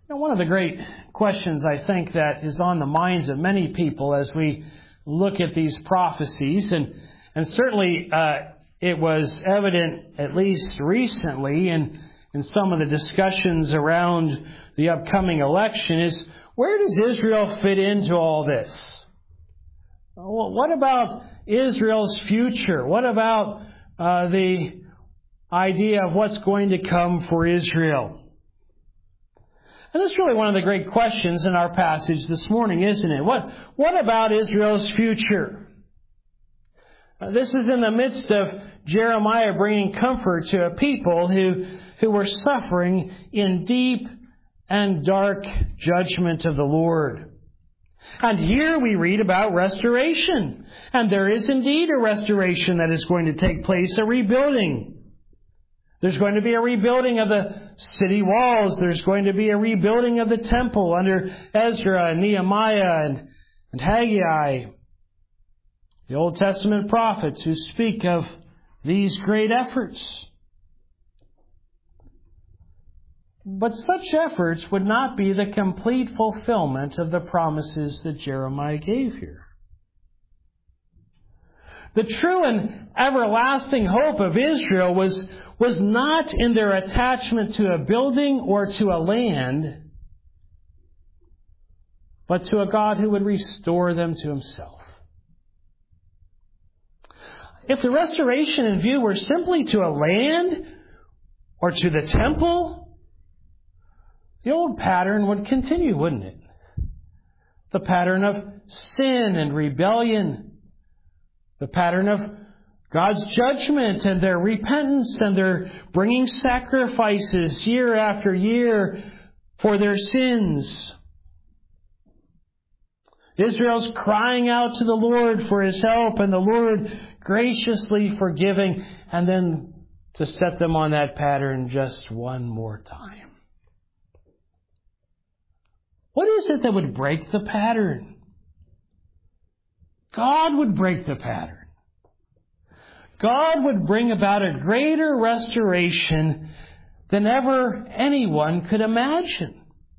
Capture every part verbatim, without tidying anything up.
Now, one of the great questions I think that is on the minds of many people as we look at these prophecies, and, and certainly uh, it was evident at least recently in, in some of the discussions around the upcoming election, is where does Israel fit into all this? Well, what about Israel's future? What about uh, the idea of what's going to come for Israel? And that's really one of the great questions in our passage this morning, isn't it? What, what about Israel's future? Uh, this is in the midst of Jeremiah bringing comfort to a people who, who were suffering in deep and dark judgment of the Lord. And here we read about restoration. And there is indeed a restoration that is going to take place, a rebuilding. There's going to be a rebuilding of the city walls. There's going to be a rebuilding of the temple under Ezra and Nehemiah and, and Haggai, the Old Testament prophets who speak of these great efforts. But such efforts would not be the complete fulfillment of the promises that Jeremiah gave here. The true and everlasting hope of Israel was, was not in their attachment to a building or to a land, but to a God who would restore them to Himself. If the restoration in view were simply to a land or to the temple, the old pattern would continue, wouldn't it? The pattern of sin and rebellion. The pattern of God's judgment and their repentance and their bringing sacrifices year after year for their sins. Israel's crying out to the Lord for His help and the Lord graciously forgiving, and then to set them on that pattern just one more time. What is it that would break the pattern? God would break the pattern. God would bring about a greater restoration than ever anyone could imagine.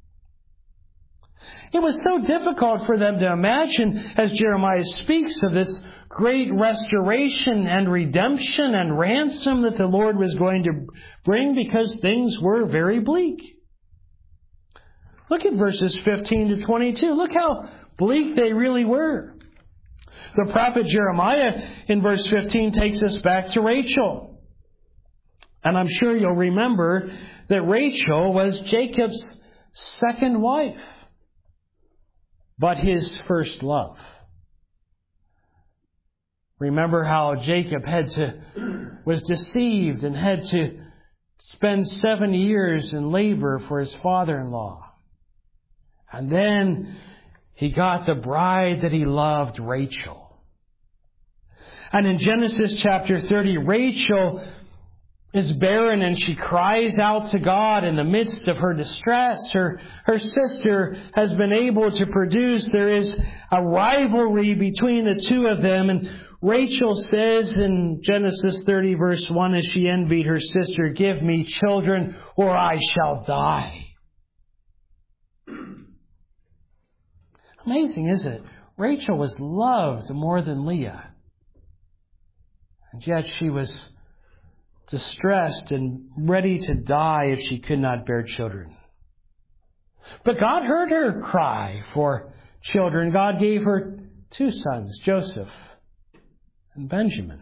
It was so difficult for them to imagine, as Jeremiah speaks of this great restoration and redemption and ransom that the Lord was going to bring, because things were very bleak. Look at verses fifteen to twenty-two. Look how bleak they really were. The prophet Jeremiah in verse fifteen takes us back to Rachel. And I'm sure you'll remember that Rachel was Jacob's second wife, but his first love. Remember how Jacob had to, was deceived and had to spend seven years in labor for his father-in-law. And then he got the bride that he loved, Rachel. And in Genesis chapter thirty, Rachel is barren and she cries out to God in the midst of her distress. Her, her sister has been able to produce. There is a rivalry between the two of them. And Rachel says in Genesis thirty verse one, as she envied her sister, "Give me children or I shall die." Amazing, isn't it? Rachel was loved more than Leah. And yet she was distressed and ready to die if she could not bear children. But God heard her cry for children. God gave her two sons, Joseph and Benjamin.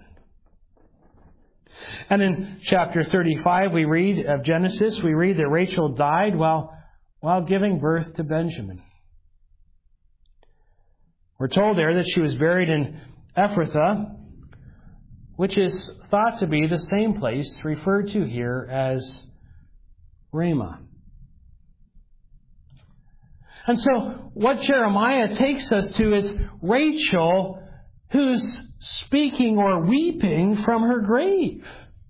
And in chapter thirty-five we read of Genesis, we read that Rachel died while, while giving birth to Benjamin. We're told there that she was buried in Ephrathah, which is thought to be the same place referred to here as Ramah. And so what Jeremiah takes us to is Rachel, who's speaking or weeping from her grave.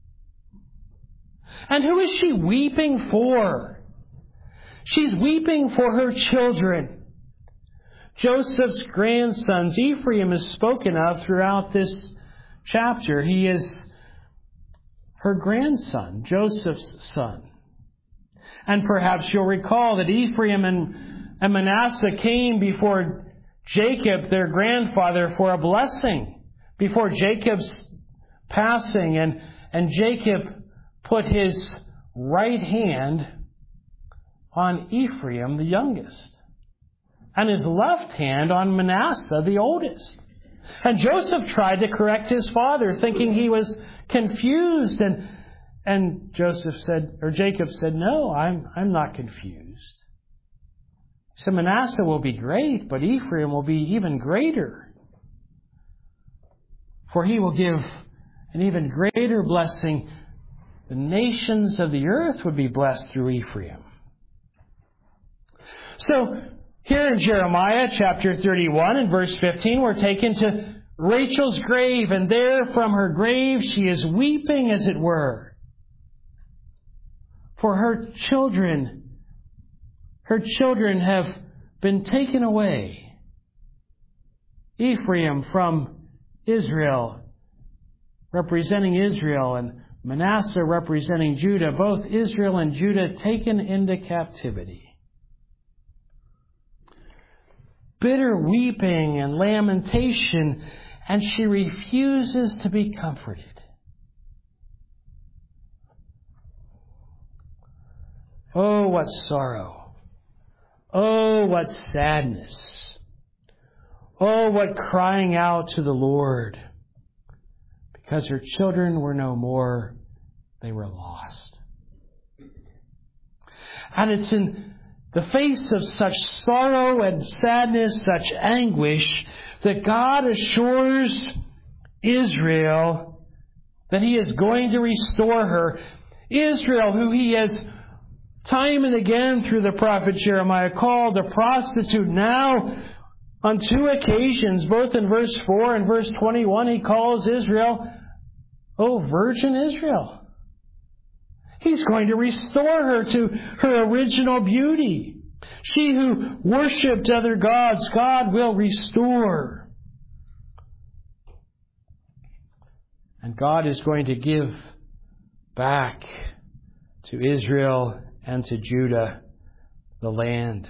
And who is she weeping for? She's weeping for her children. Joseph's grandsons. Ephraim is spoken of throughout this chapter. He is her grandson, Joseph's son. And perhaps you'll recall that Ephraim and, and Manasseh came before Jacob, their grandfather, for a blessing. Before Jacob's passing, and, and Jacob put his right hand on Ephraim, the youngest, and his left hand on Manasseh, the oldest. And Joseph tried to correct his father, thinking he was confused, and and Joseph said, or Jacob said, "No, I'm I'm not confused. So Manasseh will be great, but Ephraim will be even greater. For he will give an even greater blessing. The nations of the earth would be blessed through Ephraim." So, here in Jeremiah chapter thirty-one and verse fifteen, we're taken to Rachel's grave, and there from her grave she is weeping, as it were. For her children, her children have been taken away. Ephraim from Israel, representing Israel, and Manasseh representing Judah, both Israel and Judah taken into captivity. Bitter weeping and lamentation, and she refuses to be comforted. Oh, what sorrow. Oh, what sadness. Oh, what crying out to the Lord. Because her children were no more, they were lost. And it's in the face of such sorrow and sadness, such anguish, that God assures Israel that He is going to restore her. Israel, who He has time and again through the prophet Jeremiah called a prostitute, now on two occasions, both in verse four and verse twenty-one, He calls Israel, "Oh, virgin Israel." He's going to restore her to her original beauty. She who worshipped other gods, God will restore. And God is going to give back to Israel and to Judah the land.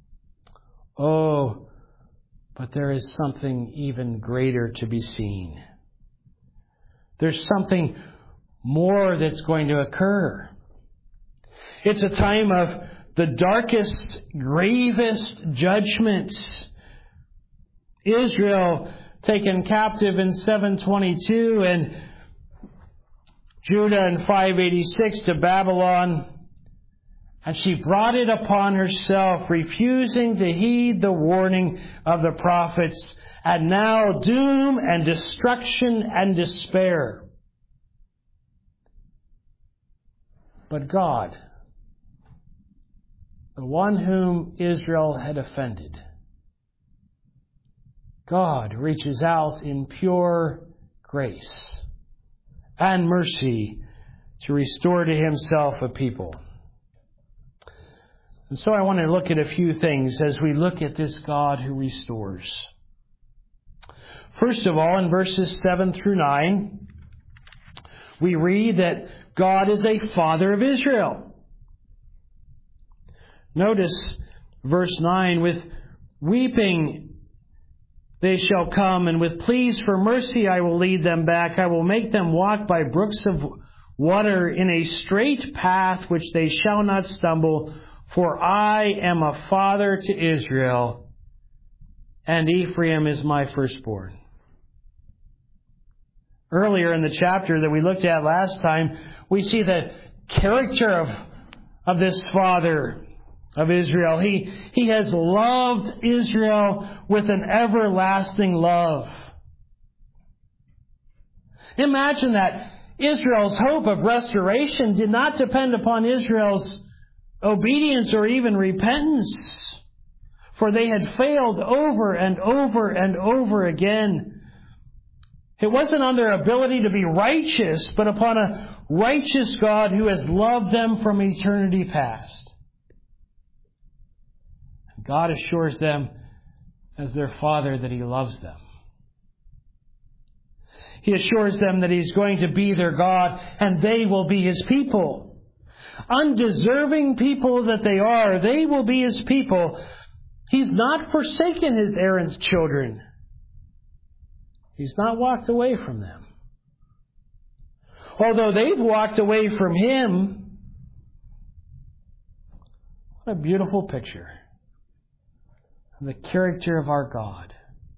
Oh, but there is something even greater to be seen. There's something more that's going to occur. It's a time of the darkest, gravest judgments. Israel taken captive in seven twenty-two and Judah in five eighty-six to Babylon. And she brought it upon herself, refusing to heed the warning of the prophets. And now doom and destruction and despair. But God, the one whom Israel had offended, God reaches out in pure grace and mercy to restore to Himself a people. And so I want to look at a few things as we look at this God who restores. First of all, in verses seven through nine, we read that God is a father of Israel. Notice verse nine, "With weeping they shall come, and with pleas for mercy I will lead them back. I will make them walk by brooks of water in a straight path which they shall not stumble. For I am a father to Israel, and Ephraim is my firstborn." Earlier in the chapter that we looked at last time, we see the character of, of this father of Israel. He, he has loved Israel with an everlasting love. Imagine that Israel's hope of restoration did not depend upon Israel's obedience or even repentance, for they had failed over and over and over again. It wasn't on their ability to be righteous, but upon a righteous God who has loved them from eternity past. God assures them as their Father that He loves them. He assures them that He's going to be their God and they will be His people. undeserving people that they are, they will be His people. He's not forsaken His errant children. He's not walked away from them. Although they've walked away from Him, what a beautiful picture of the character of our God.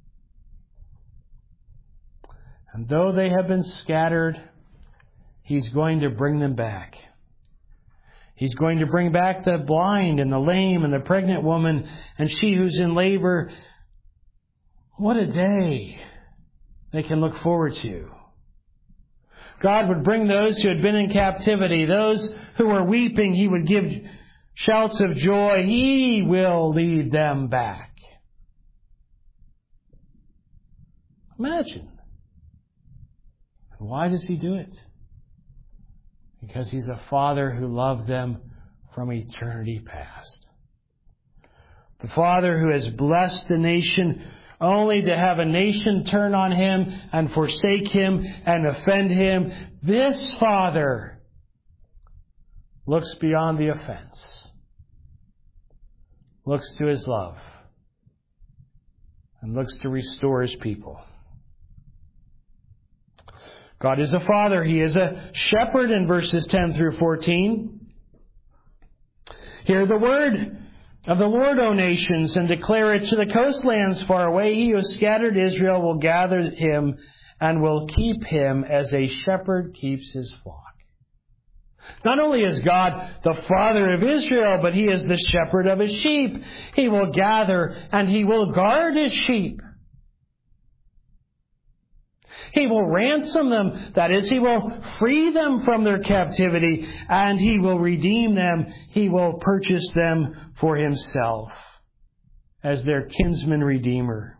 And though they have been scattered, He's going to bring them back. He's going to bring back the blind and the lame and the pregnant woman and she who's in labor. What a day they can look forward to. God would bring those who had been in captivity, those who were weeping, He would give shouts of joy. He will lead them back. Imagine. Why does He do it? Because He's a Father who loved them from eternity past. The Father who has blessed the nation only to have a nation turn on Him and forsake Him and offend Him. This Father looks beyond the offense, looks to His love, and looks to restore His people. God is a Father. He is a shepherd in verses ten through fourteen. Hear the word of the Lord, O nations, and declare it to the coastlands far away. He who has scattered Israel will gather him and will keep him as a shepherd keeps his flock. Not only is God the Father of Israel, but He is the shepherd of His sheep. He will gather and He will guard His sheep. He will ransom them. That is, He will free them from their captivity, and He will redeem them. He will purchase them for Himself as their kinsman redeemer.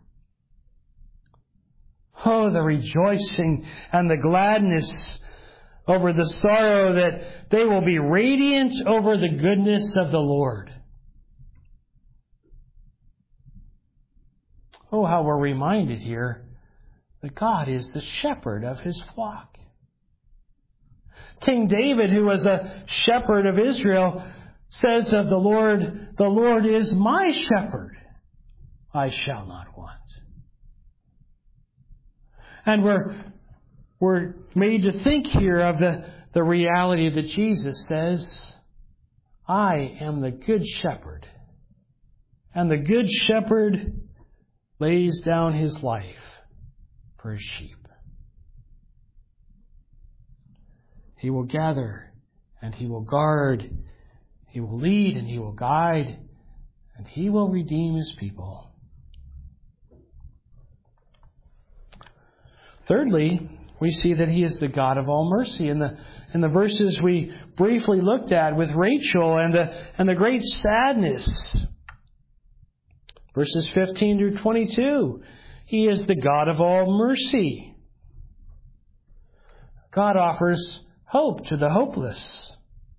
Oh, the rejoicing and the gladness over the sorrow that they will be radiant over the goodness of the Lord. Oh, how we're reminded here that God is the shepherd of His flock. King David, who was a shepherd of Israel, says of the Lord, "The Lord is my shepherd. I shall not want." And we're, we're made to think here of the, the reality that Jesus says, "I am the good shepherd. And the good shepherd lays down his life for his sheep." He will gather and He will guard. He will lead and He will guide. And He will redeem His people. Thirdly, we see that He is the God of all mercy. In the, in the verses we briefly looked at with Rachel and the, and the great sadness. Verses fifteen through twenty-two. He is the God of all mercy. God offers hope to the hopeless.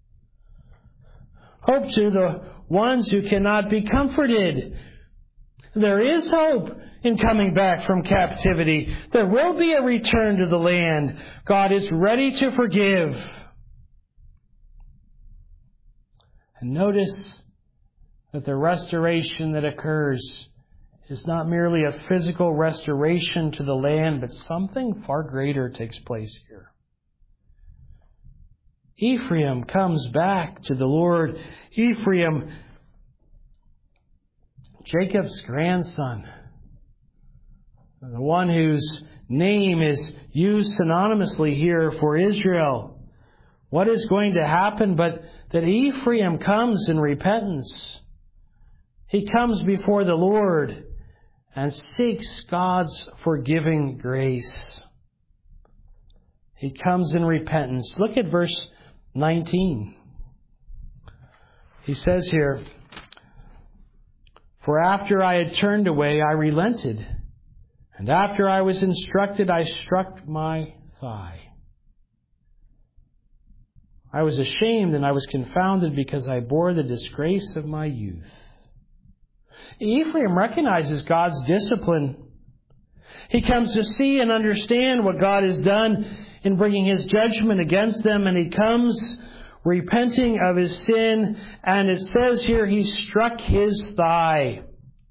Hope to the ones who cannot be comforted. There is hope in coming back from captivity. There will be a return to the land. God is ready to forgive. And notice that the restoration that occurs is not merely a physical restoration to the land, but something far greater takes place here. Ephraim comes back to the Lord. Ephraim, Jacob's grandson, the one whose name is used synonymously here for Israel. What is going to happen but that Ephraim comes in repentance? He comes before the Lord and seeks God's forgiving grace. He comes in repentance. Look at verse nineteen. He says here, "For after I had turned away, I relented. And after I was instructed, I struck my thigh. I was ashamed and I was confounded because I bore the disgrace of my youth." Ephraim recognizes God's discipline. He comes to see and understand what God has done in bringing His judgment against them, and he comes repenting of his sin, and it says here he struck his thigh.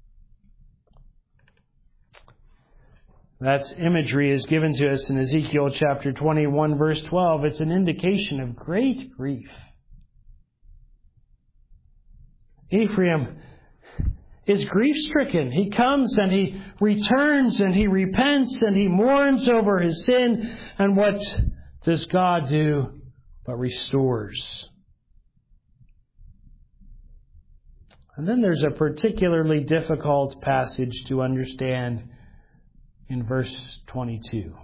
That imagery is given to us in Ezekiel chapter twenty-one, verse twelve. It's an indication of great grief. Ephraim is grief-stricken. He comes and he returns and he repents and he mourns over his sin. And what does God do but restores? And then there's a particularly difficult passage to understand in verse twenty-two.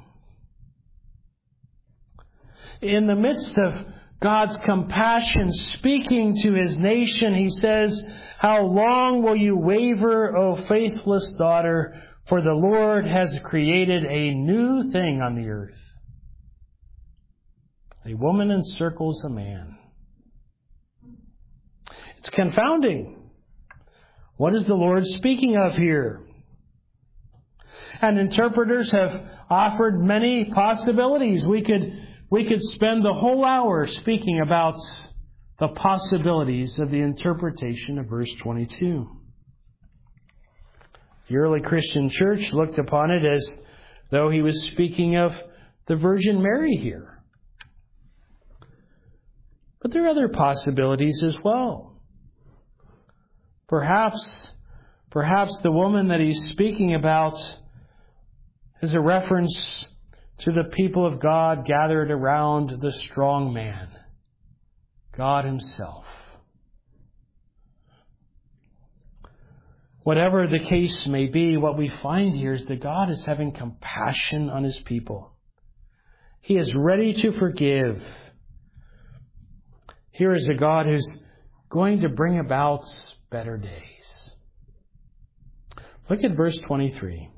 In the midst of God's compassion speaking to his nation, he says, "How long will you waver, O faithless daughter? For the Lord has created a new thing on the earth. A woman encircles a man." It's confounding. What is the Lord speaking of here? And interpreters have offered many possibilities. We could, we could spend the whole hour speaking about the possibilities of the interpretation of verse twenty-two. The early Christian church looked upon it as though he was speaking of the Virgin Mary here. But there are other possibilities as well. Perhaps, perhaps the woman that he's speaking about is a reference to the people of God gathered around the strong man, God himself. Whatever the case may be, what we find here is that God is having compassion on his people. He is ready to forgive. Here is a God who's going to bring about better days. Look at verse twenty-three.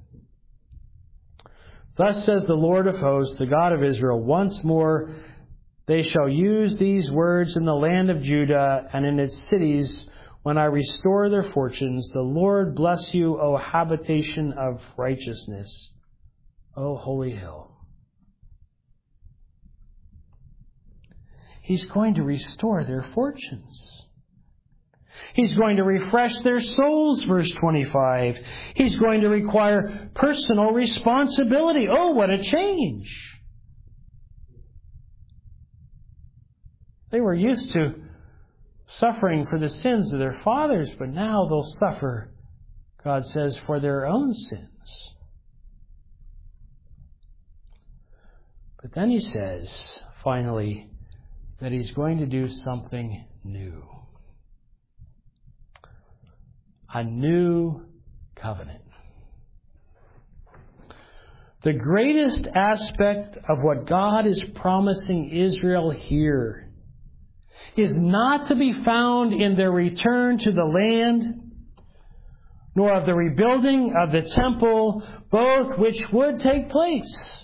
"Thus says the Lord of hosts, the God of Israel, once more they shall use these words in the land of Judah and in its cities when I restore their fortunes. The Lord bless you, O habitation of righteousness, O holy hill." He's going to restore their fortunes. He's going to refresh their souls, verse twenty-five. He's going to require personal responsibility. Oh, what a change! They were used to suffering for the sins of their fathers, but now they'll suffer, God says, for their own sins. But then he says, finally, that he's going to do something new. A new covenant. The greatest aspect of what God is promising Israel here is not to be found in their return to the land, nor of the rebuilding of the temple, both which would take place.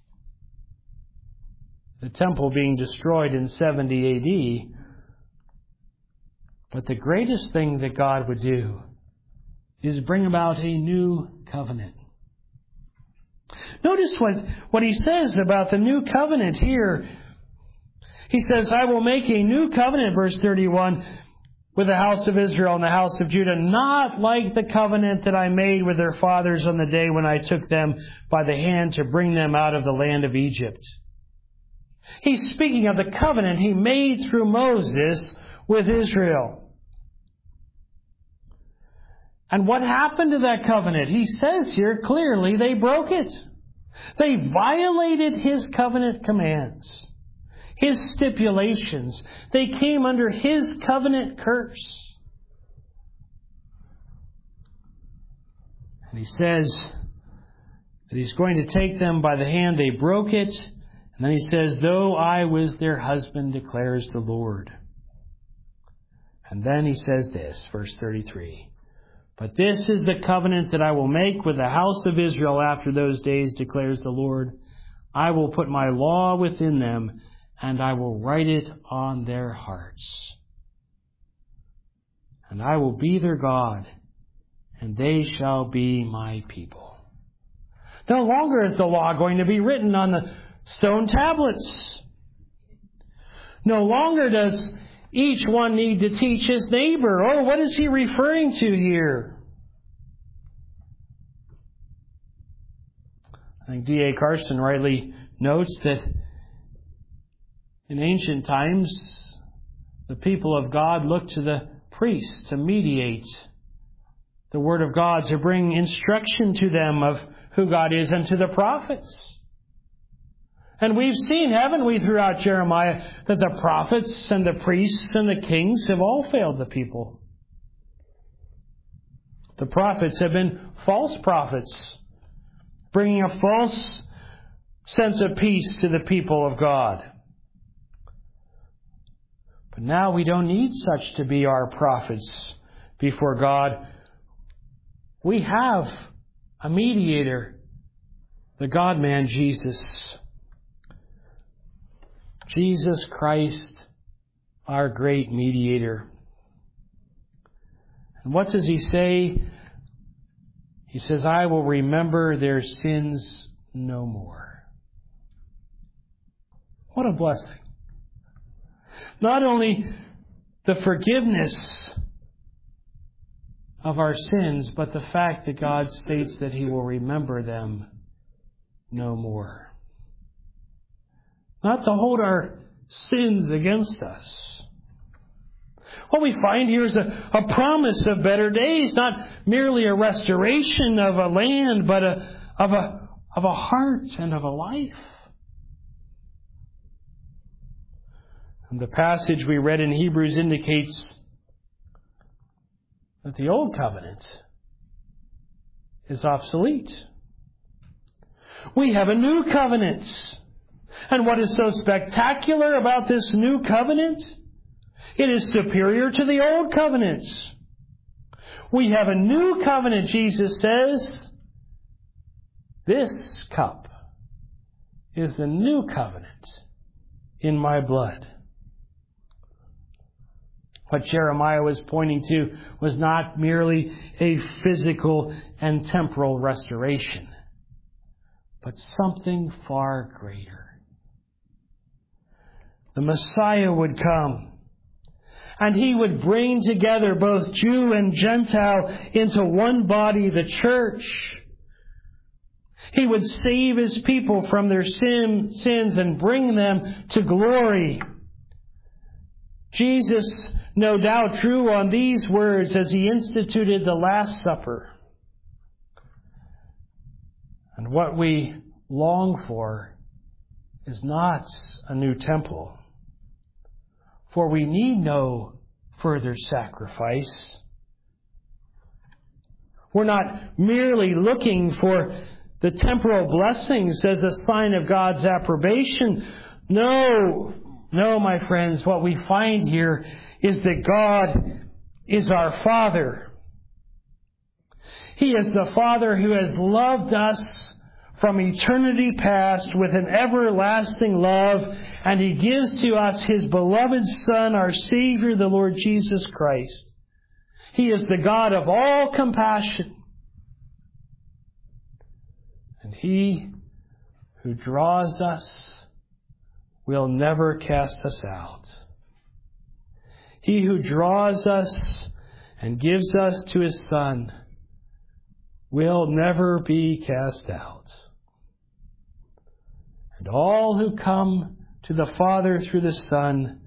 The temple being destroyed in seventy A D. But the greatest thing that God would do is bring about a new covenant. Notice what, what he says about the new covenant here. He says, "I will make a new covenant," verse thirty-one, "with the house of Israel and the house of Judah, not like the covenant that I made with their fathers on the day when I took them by the hand to bring them out of the land of Egypt." He's speaking of the covenant he made through Moses with Israel. And what happened to that covenant? He says here clearly they broke it. They violated his covenant commands, his stipulations. They came under his covenant curse. And he says that he's going to take them by the hand. They broke it. And then he says, "Though I was their husband, declares the Lord." And then he says this, verse thirty-three. "But this is the covenant that I will make with the house of Israel after those days, declares the Lord. I will put my law within them, and I will write it on their hearts. And I will be their God, and they shall be my people." No longer is the law going to be written on the stone tablets. No longer does each one need to teach his neighbor. Oh, what is he referring to here? I think D A Carson rightly notes that in ancient times, the people of God looked to the priest to mediate the Word of God, to bring instruction to them of who God is, and to the prophets. And we've seen, haven't we, throughout Jeremiah, that the prophets and the priests and the kings have all failed the people. The prophets have been false prophets, bringing a false sense of peace to the people of God. But now we don't need such to be our prophets before God. We have a mediator, the God-man Jesus. Jesus Christ, our great mediator. And what does he say? He says, I will remember their sins no more. What a blessing. Not only the forgiveness of our sins, but the fact that God states that He will remember them no more. Not to hold our sins against us. What we find here is a, a promise of better days, not merely a restoration of a land, but a, of a, of a heart and of a life. And the passage we read in Hebrews indicates that the old covenant is obsolete. We have a new covenant. And what is so spectacular about this new covenant? It is superior to the old covenant. We have a new covenant, Jesus says. This cup is the new covenant in my blood. What Jeremiah was pointing to was not merely a physical and temporal restoration, but something far greater. The Messiah would come, and He would bring together both Jew and Gentile into one body, the church. He would save His people from their sin, sins and bring them to glory. Jesus, no doubt, drew on these words as He instituted the Last Supper. And what we long for is not a new temple, for we need no further sacrifice. We're not merely looking for the temporal blessings as a sign of God's approbation. No, no, my friends, what we find here is that God is our Father. He is the Father who has loved us from eternity past with an everlasting love, and He gives to us His beloved Son, our Savior, the Lord Jesus Christ. He is the God of all compassion. And He who draws us will never cast us out. He who draws us and gives us to His Son will never be cast out. And all who come to the Father through the Son,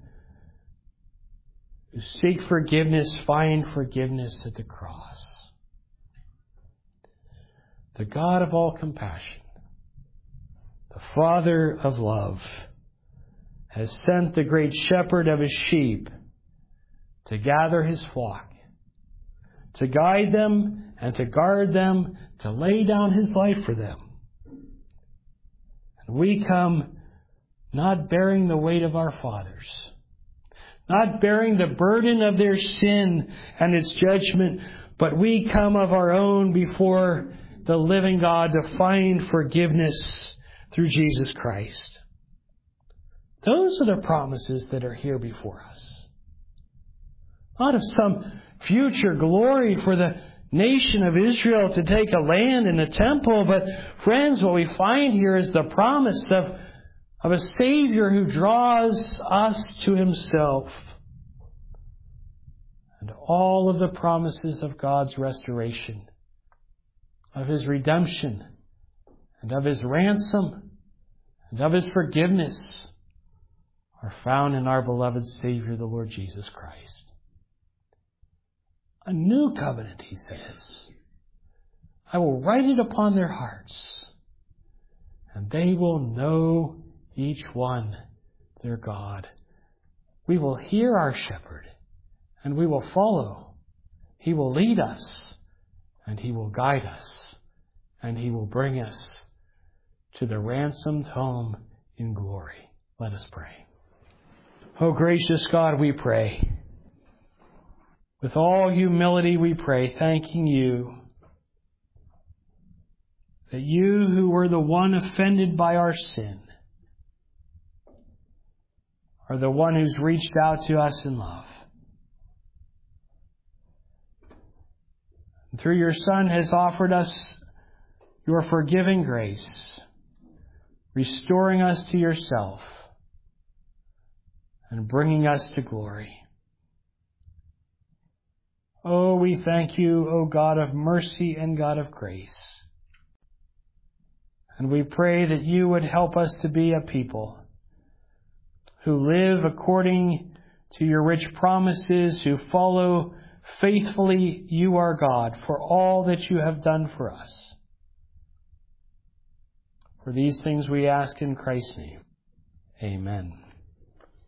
who seek forgiveness, find forgiveness at the cross. The God of all compassion, the Father of love, has sent the great shepherd of His sheep to gather His flock, to guide them and to guard them, to lay down His life for them. And we come not bearing the weight of our fathers, not bearing the burden of their sin and its judgment, but we come of our own before the living God to find forgiveness through Jesus Christ. Those are the promises that are here before us. Not of some future glory for the nation of Israel to take a land and a temple, but friends, what we find here is the promise of, of a Savior who draws us to Himself, and all of the promises of God's restoration, of His redemption, and of His ransom, and of His forgiveness are found in our beloved Savior, the Lord Jesus Christ. A new covenant, He says. I will write it upon their hearts, and they will know each one their God. We will hear our shepherd, and we will follow. He will lead us, and He will guide us, and He will bring us to the ransomed home in glory. Let us pray. Oh, gracious God, we pray. With all humility we pray, thanking You that You, who were the one offended by our sin, are the one who's reached out to us in love. And through Your Son has offered us Your forgiving grace, restoring us to Yourself and bringing us to glory. Oh, we thank You, O God of mercy and God of grace. And we pray that You would help us to be a people who live according to Your rich promises, who follow faithfully You, our God, for all that You have done for us. For these things we ask in Christ's name. Amen.